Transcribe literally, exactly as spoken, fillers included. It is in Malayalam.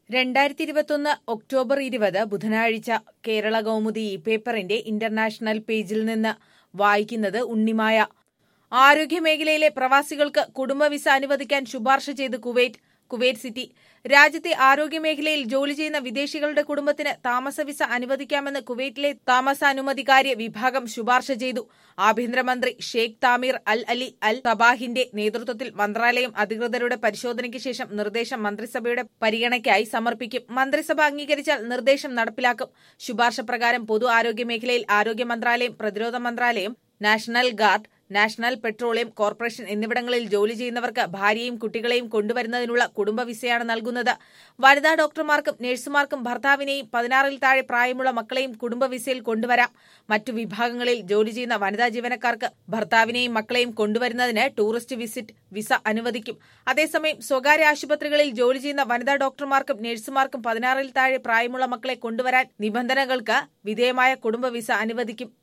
രണ്ടായിരത്തി ഇരുപത്തൊന്ന് ഒക്ടോബർ ഇരുപത് ബുധനാഴ്ച കേരള കൗമുദി ഈ പേപ്പറിന്റെ ഇന്റർനാഷണൽ പേജിൽ നിന്ന് വായിക്കുന്നത് ഉണ്ണിമായ. ആരോഗ്യമേഖലയിലെ പ്രവാസികൾക്ക് കുടുംബ വിസ അനുവദിക്കാൻ ശുപാർശ ചെയ്ത് കുവൈറ്റ്. Kuwait city. രാജ്യത്തെ ആരോഗ്യമേഖലയിൽ ജോലി ചെയ്യുന്ന വിദേശികളുടെ കുടുംബത്തിന് താമസ വിസ അനുവദിക്കാമെന്ന് കുവൈറ്റിലെ താമസാനുമതികാര്യ വിഭാഗം ശുപാർശ ചെയ്തു. ആഭ്യന്തരമന്ത്രി ഷെയ്ഖ് താമീർ അൽ അലി അൽ സബാഹിന്റെ നേതൃത്വത്തിൽ മന്ത്രാലയം അധികൃതരുടെ പരിശോധനയ്ക്ക് ശേഷം നിർദ്ദേശം മന്ത്രിസഭയുടെ പരിഗണനയ്ക്കായി സമർപ്പിക്കും. മന്ത്രിസഭ അംഗീകരിച്ചാൽ നിർദ്ദേശം നടപ്പിലാക്കും. ശുപാർശ പ്രകാരം പൊതു ആരോഗ്യ മേഖലയിൽ ആരോഗ്യ മന്ത്രാലയം, പ്രതിരോധ മന്ത്രാലയം, national guard, national petroleum corporation എന്നിവിടങ്ങളിൽ ജോലി ചെയ്യുന്നവർക്ക് ഭാര്യയും കുട്ടികളെയും കൊണ്ടുവരുന്നതിനുള്ള കുടുംബ വിസയാണ് നൽകുന്നത്. വനിതാ ഡോക്ടർമാർക്കും നഴ്സുമാർക്കും ഭർത്താവിനെയും പതിനാറിൽ താഴെ പ്രായമുള്ള മക്കളെയും കുടുംബ വിസയിൽ കൊണ്ടുവരാം. മറ്റു വിഭാഗങ്ങളിൽ ജോലി ചെയ്യുന്ന വനിതാ ജീവനക്കാർക്ക് ഭർത്താവിനെയും മക്കളെയും കൊണ്ടുവരുന്നതിന് ടൂറിസ്റ്റ് വിസിറ്റ് വിസ അനുവദിക്കും. അതേസമയം സ്വകാര്യ ആശുപത്രികളിൽ ജോലി ചെയ്യുന്ന വനിതാ ഡോക്ടർമാർക്കും നഴ്സുമാർക്കും പതിനാറിൽ താഴെ പ്രായമുള്ള മക്കളെ കൊണ്ടുവരാൻ നിബന്ധനകൾക്ക് വിധേയമായ കുടുംബ വിസ അനുവദിക്കും.